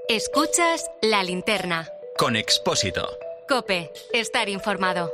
Escuchas La Linterna. Con Expósito. COPE. Estar informado.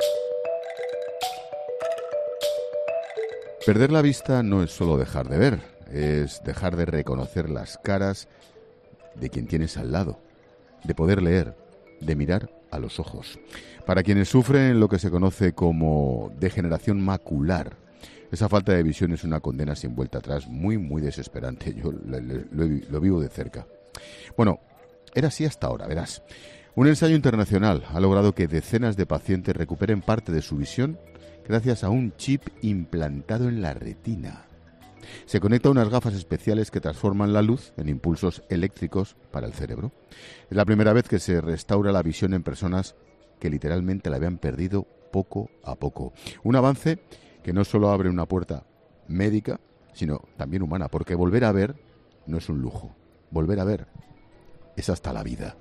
Perder la vista no es solo dejar de ver, es dejar de reconocer las caras de quien tienes al lado, de poder leer, de mirar a los ojos. Para quienes sufren lo que se conoce como degeneración macular, esa falta de visión es una condena sin vuelta atrás, muy, muy desesperante. Yo lo vivo de cerca. Bueno, era así hasta ahora, verás. Un ensayo internacional ha logrado que decenas de pacientes recuperen parte de su visión gracias a un chip implantado en la retina. Se conecta a unas gafas especiales que transforman la luz en impulsos eléctricos para el cerebro. Es la primera vez que se restaura la visión en personas que literalmente la habían perdido poco a poco. Un avance que no solo abre una puerta médica, sino también humana, porque volver a ver no es un lujo. Volver a ver es hasta la vida.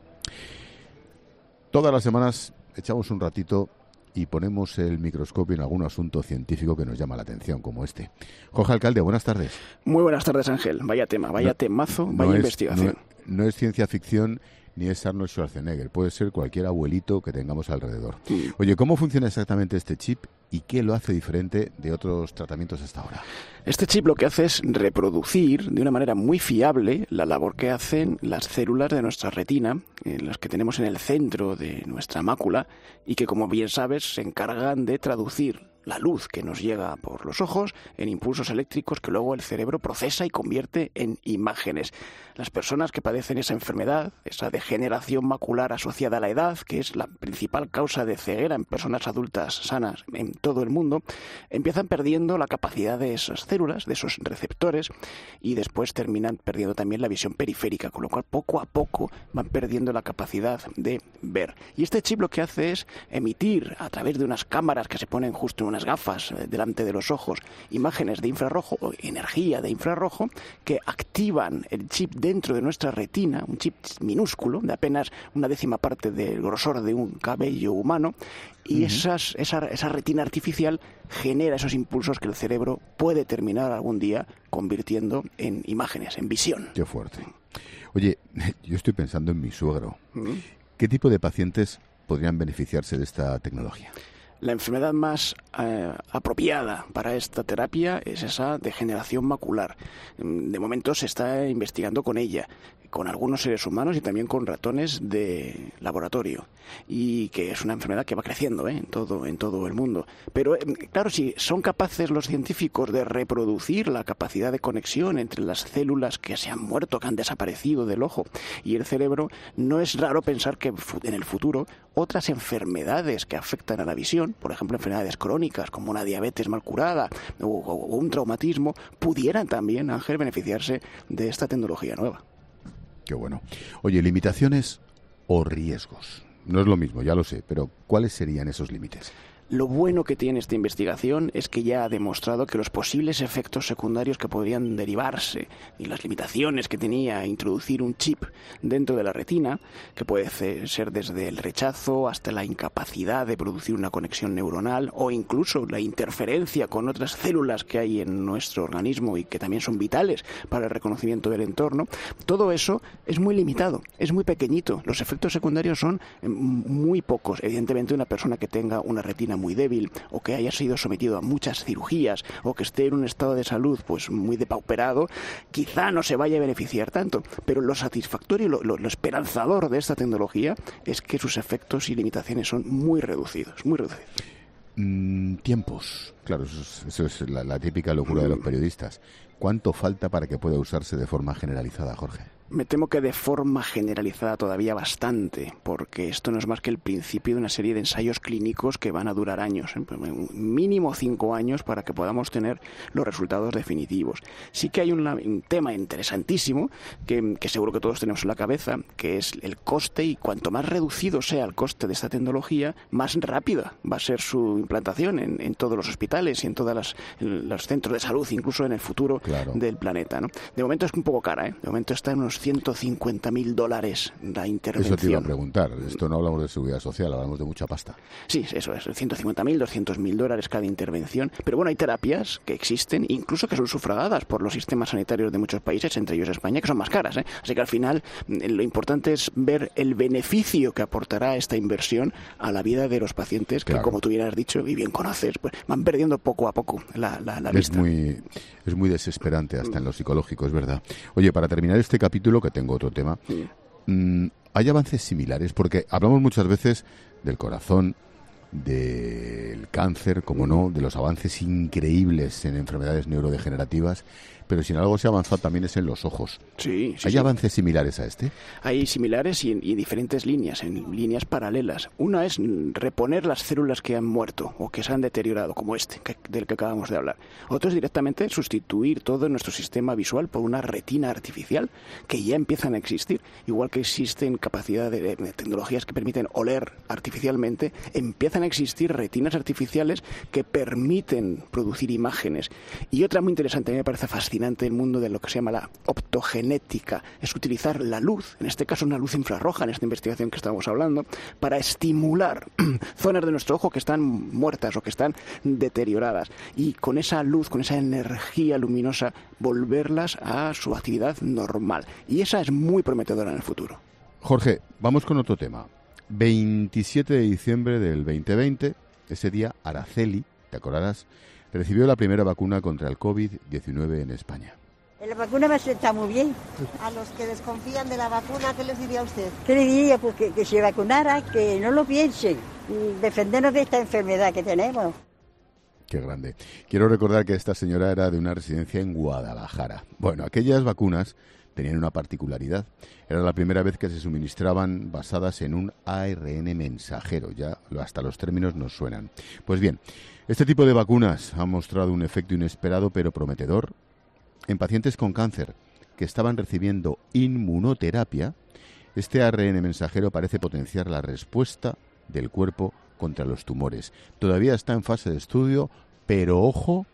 Todas las semanas echamos un ratito y ponemos el microscopio en algún asunto científico que nos llama la atención, como este. Jorge Alcalde, buenas tardes. Muy buenas tardes, Ángel. Vaya tema, vaya temazo, vaya investigación. No es ciencia ficción ni es Arnold Schwarzenegger. Puede ser cualquier abuelito que tengamos alrededor. Oye, ¿cómo funciona exactamente este chip y qué lo hace diferente de otros tratamientos hasta ahora? Este chip lo que hace es reproducir de una manera muy fiable la labor que hacen las células de nuestra retina, las que tenemos en el centro de nuestra mácula y que, como bien sabes, se encargan de traducir la luz que nos llega por los ojos en impulsos eléctricos que luego el cerebro procesa y convierte en imágenes. Las personas que padecen esa enfermedad, esa degeneración macular asociada a la edad, que es la principal causa de ceguera en personas adultas sanas en todo el mundo, empiezan perdiendo la capacidad de esas células, de esos receptores, y después terminan perdiendo también la visión periférica, con lo cual poco a poco van perdiendo la capacidad de ver. Y este chip lo que hace es emitir a través de unas cámaras que se ponen justo en unas gafas delante de los ojos, imágenes de infrarrojo o energía de infrarrojo que activan el chip dentro de nuestra retina, un chip minúsculo de apenas una décima parte del grosor de un cabello humano, y esa retina artificial genera esos impulsos que el cerebro puede terminar algún día convirtiendo en imágenes, en visión. Qué fuerte. Oye, yo estoy pensando en mi suegro. ¿Qué tipo de pacientes podrían beneficiarse de esta tecnología? La enfermedad más apropiada para esta terapia es esa degeneración macular. De momento se está investigando con ella, con algunos seres humanos y también con ratones de laboratorio, y que es una enfermedad que va creciendo en todo el mundo. Pero claro, si son capaces los científicos de reproducir la capacidad de conexión entre las células que se han muerto, que han desaparecido del ojo y el cerebro, no es raro pensar que en el futuro otras enfermedades que afectan a la visión, por ejemplo enfermedades crónicas como una diabetes mal curada o un traumatismo, pudieran también, Ángel, beneficiarse de esta tecnología nueva. Qué bueno. Oye, ¿limitaciones o riesgos? No es lo mismo, ya lo sé, pero ¿cuáles serían esos límites? Lo bueno que tiene esta investigación es que ya ha demostrado que los posibles efectos secundarios que podrían derivarse y las limitaciones que tenía introducir un chip dentro de la retina, que puede ser desde el rechazo hasta la incapacidad de producir una conexión neuronal o incluso la interferencia con otras células que hay en nuestro organismo y que también son vitales para el reconocimiento del entorno, todo eso es muy limitado, es muy pequeñito. Los efectos secundarios son muy pocos. Evidentemente, una persona que tenga una retina muy débil o que haya sido sometido a muchas cirugías o que esté en un estado de salud pues muy depauperado, quizá no se vaya a beneficiar tanto, pero lo satisfactorio, lo esperanzador de esta tecnología es que sus efectos y limitaciones son muy reducidos, muy reducidos. Tiempos. Claro, eso es la típica locura de los periodistas. ¿Cuánto falta para que pueda usarse de forma generalizada, Jorge? Me temo que de forma generalizada todavía bastante, porque esto no es más que el principio de una serie de ensayos clínicos que van a durar años, mínimo 5 años para que podamos tener los resultados definitivos. Sí que hay un tema interesantísimo que seguro que todos tenemos en la cabeza, que es el coste, y cuanto más reducido sea el coste de esta tecnología, más rápida va a ser su implantación en todos los hospitales. hospitales y en todos los centros de salud, incluso en el futuro del planeta, ¿no? De momento es un poco cara, ¿eh? De momento está en unos $150.000 la intervención. Eso te iba a preguntar. Esto no hablamos de seguridad social, hablamos de mucha pasta. Sí, eso es. $150.000, $200.000 cada intervención. Pero bueno, hay terapias que existen, incluso que son sufragadas por los sistemas sanitarios de muchos países, entre ellos España, que son más caras, ¿eh? Así que al final lo importante es ver el beneficio que aportará esta inversión a la vida de los pacientes que, como tú bien has dicho y bien conoces, pues van perdiendo poco a poco la vista. Es muy desesperante hasta en lo psicológico, es verdad. Oye, para terminar este capítulo, que tengo otro tema, ¿hay avances similares? Porque hablamos muchas veces del corazón, del cáncer, como no, de los avances increíbles en enfermedades neurodegenerativas, pero si en algo se ha avanzado también es en los ojos. Sí, ¿Hay avances similares a este? Hay similares y en diferentes líneas, en líneas paralelas. Una es reponer las células que han muerto o que se han deteriorado, como del que acabamos de hablar. Otro es directamente sustituir todo nuestro sistema visual por una retina artificial, que ya empiezan a existir. Igual que existen capacidades de tecnologías que permiten oler artificialmente, empiezan a existir retinas artificiales que permiten producir imágenes. Y otra muy interesante, a mí me parece fascinante, el mundo de lo que se llama la optogenética, es utilizar la luz, en este caso una luz infrarroja en esta investigación que estábamos hablando, para estimular zonas de nuestro ojo que están muertas o que están deterioradas, y con esa luz, con esa energía luminosa, volverlas a su actividad normal. Y esa es muy prometedora en el futuro. Jorge, vamos con otro tema. 27 de diciembre del 2020, ese día Araceli, te acordarás, recibió la primera vacuna contra el COVID-19 en España. La vacuna me sienta muy bien. A los que desconfían de la vacuna, ¿qué les diría usted? ¿Qué le diría? Pues que se vacunara, que no lo piensen, y defendernos de esta enfermedad que tenemos. Qué grande. Quiero recordar que esta señora era de una residencia en Guadalajara. Bueno, aquellas vacunas tenían una particularidad. Era la primera vez que se suministraban basadas en un ARN mensajero. Ya hasta los términos nos suenan. Pues bien, este tipo de vacunas han mostrado un efecto inesperado pero prometedor en pacientes con cáncer que estaban recibiendo inmunoterapia. Este ARN mensajero parece potenciar la respuesta del cuerpo contra los tumores. Todavía está en fase de estudio, pero ojo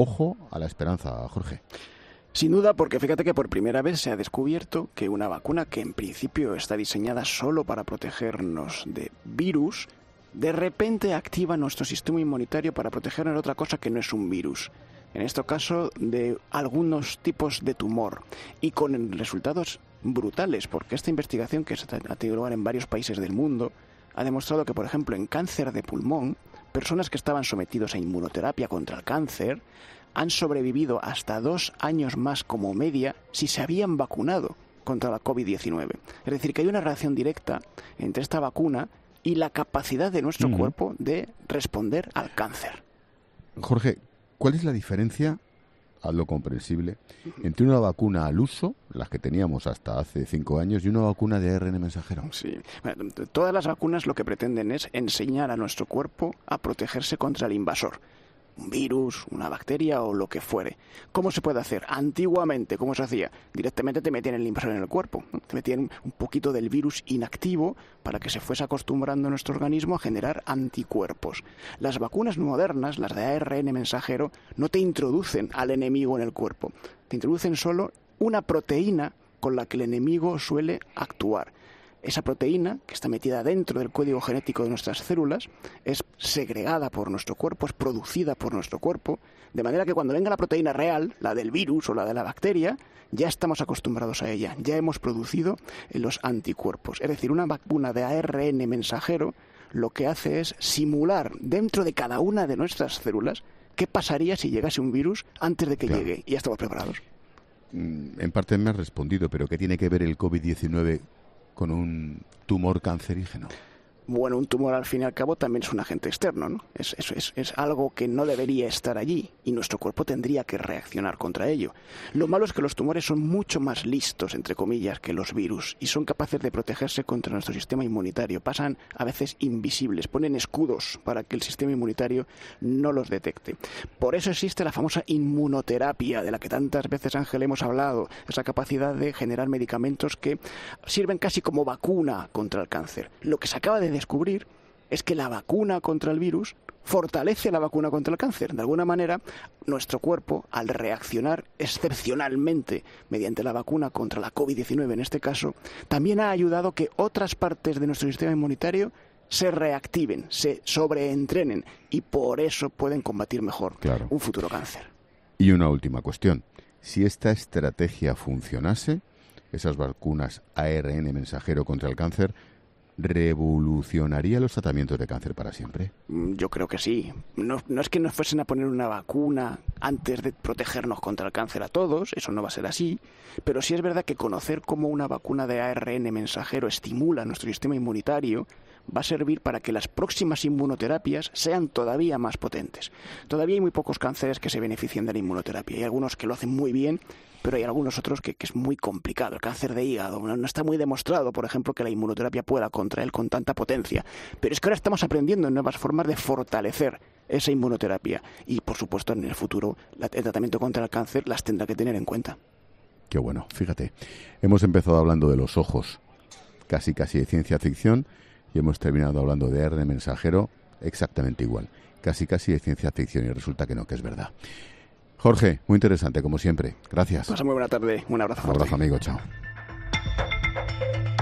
a la esperanza, Jorge. Sin duda, porque fíjate que por primera vez se ha descubierto que una vacuna que en principio está diseñada solo para protegernos de virus, de repente activa nuestro sistema inmunitario para protegernos de otra cosa que no es un virus. En este caso, de algunos tipos de tumor. Y con resultados brutales, porque esta investigación que ha tenido lugar en varios países del mundo ha demostrado que, por ejemplo, en cáncer de pulmón, personas que estaban sometidos a inmunoterapia contra el cáncer han sobrevivido hasta 2 años más como media si se habían vacunado contra la COVID-19. Es decir, que hay una relación directa entre esta vacuna y la capacidad de nuestro cuerpo de responder al cáncer. Jorge, ¿cuál es la diferencia, hazlo comprensible, entre una vacuna al uso, las que teníamos hasta hace 5 años, y una vacuna de ARN mensajero? Sí. Bueno, todas las vacunas lo que pretenden es enseñar a nuestro cuerpo a protegerse contra el invasor. Un virus, una bacteria o lo que fuere. ¿Cómo se puede hacer? Antiguamente, ¿cómo se hacía? Directamente te metían el invasor en el cuerpo, ¿no? Te metían un poquito del virus inactivo para que se fuese acostumbrando nuestro organismo a generar anticuerpos. Las vacunas modernas, las de ARN mensajero, no te introducen al enemigo en el cuerpo. Te introducen solo una proteína con la que el enemigo suele actuar. Esa proteína, que está metida dentro del código genético de nuestras células, es segregada por nuestro cuerpo, es producida por nuestro cuerpo, de manera que cuando venga la proteína real, la del virus o la de la bacteria, ya estamos acostumbrados a ella, ya hemos producido los anticuerpos. Es decir, una vacuna de ARN mensajero lo que hace es simular dentro de cada una de nuestras células qué pasaría si llegase un virus antes de que llegue, y ya estamos preparados. En parte me has respondido, pero ¿qué tiene que ver el COVID-19 con un tumor cancerígeno? Bueno, un tumor al fin y al cabo también es un agente externo, ¿no? Es algo que no debería estar allí y nuestro cuerpo tendría que reaccionar contra ello. Lo malo es que los tumores son mucho más listos, entre comillas, que los virus y son capaces de protegerse contra nuestro sistema inmunitario. Pasan a veces invisibles, ponen escudos para que el sistema inmunitario no los detecte. Por eso existe la famosa inmunoterapia, de la que tantas veces, Ángel, hemos hablado, esa capacidad de generar medicamentos que sirven casi como vacuna contra el cáncer. Lo que se acaba de descubrir es que la vacuna contra el virus fortalece la vacuna contra el cáncer. De alguna manera, nuestro cuerpo, al reaccionar excepcionalmente mediante la vacuna contra la COVID-19 en este caso, también ha ayudado que otras partes de nuestro sistema inmunitario se reactiven, se sobreentrenen y por eso pueden combatir mejor un futuro cáncer. Y una última cuestión. Si esta estrategia funcionase, esas vacunas ARN mensajero contra el cáncer, ¿revolucionaría los tratamientos de cáncer para siempre? Yo creo que sí. No es que nos fuesen a poner una vacuna antes de protegernos contra el cáncer a todos, eso no va a ser así, pero sí es verdad que conocer cómo una vacuna de ARN mensajero estimula nuestro sistema inmunitario va a servir para que las próximas inmunoterapias sean todavía más potentes. Todavía hay muy pocos cánceres que se benefician de la inmunoterapia. Hay algunos que lo hacen muy bien, pero hay algunos otros que es muy complicado. El cáncer de hígado no está muy demostrado, por ejemplo, que la inmunoterapia pueda contra él con tanta potencia. Pero es que ahora estamos aprendiendo nuevas formas de fortalecer esa inmunoterapia. Y, por supuesto, en el futuro el tratamiento contra el cáncer las tendrá que tener en cuenta. Qué bueno, fíjate. Hemos empezado hablando de los ojos, casi de ciencia ficción, y hemos terminado hablando de ARN mensajero exactamente igual. Casi de ciencia ficción y resulta que no, que es verdad. Jorge, muy interesante como siempre. Gracias. Pasa muy buena tarde. Un abrazo. Un abrazo, amigo. Chao.